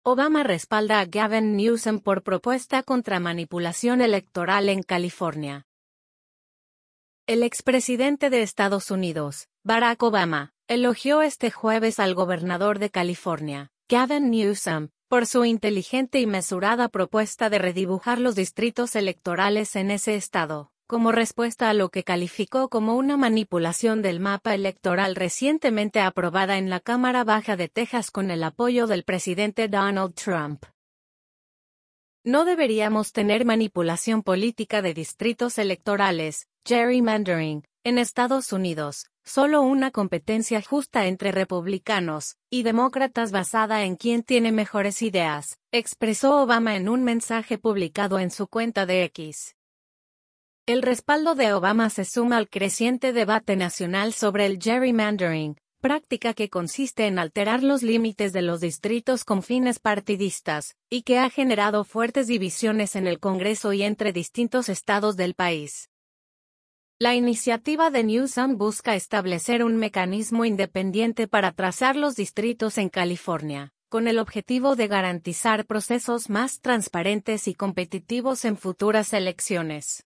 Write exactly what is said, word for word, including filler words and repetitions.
Obama respalda a Gavin Newsom por propuesta contra manipulación electoral en California. El expresidente de Estados Unidos, Barack Obama, elogió este jueves al gobernador de California, Gavin Newsom, por su inteligente y mesurada propuesta de redibujar los distritos electorales en ese estado, como respuesta a lo que calificó como una manipulación del mapa electoral recientemente aprobada en la Cámara Baja de Texas con el apoyo del presidente Donald Trump. No deberíamos tener manipulación política de distritos electorales, gerrymandering, en Estados Unidos, solo una competencia justa entre republicanos y demócratas basada en quién tiene mejores ideas, expresó Obama en un mensaje publicado en su cuenta de X. El respaldo de Obama se suma al creciente debate nacional sobre el gerrymandering, práctica que consiste en alterar los límites de los distritos con fines partidistas, y que ha generado fuertes divisiones en el Congreso y entre distintos estados del país. La iniciativa de Newsom busca establecer un mecanismo independiente para trazar los distritos en California, con el objetivo de garantizar procesos más transparentes y competitivos en futuras elecciones.